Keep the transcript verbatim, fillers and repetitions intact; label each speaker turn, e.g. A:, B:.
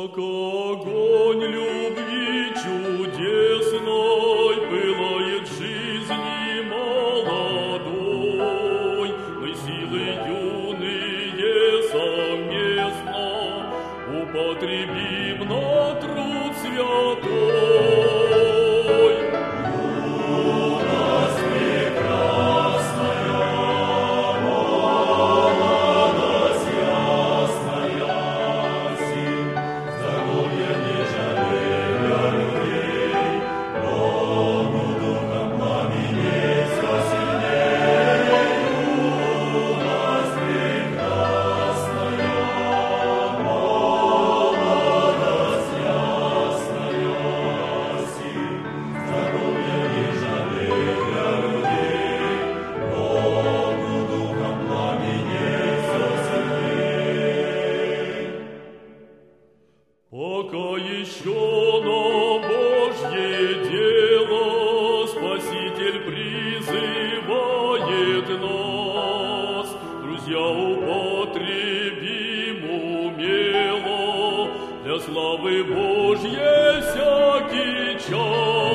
A: Как огонь любви чудесной пылает жизни молодой, мы силы юные совместно употребим на труд святой. Юность прекрасная, молодость ясная, сил, здоровья не жалея людей, Богу духом пламеней все сильнее. Юность прекрасная, молодость ясная, сил, здоровья не жалея людей, Богу духом пламеней все сильнее. Пока еще на Божье дело Спаситель призывает нас, друзья, употребим умело для славы Божьей всякий час.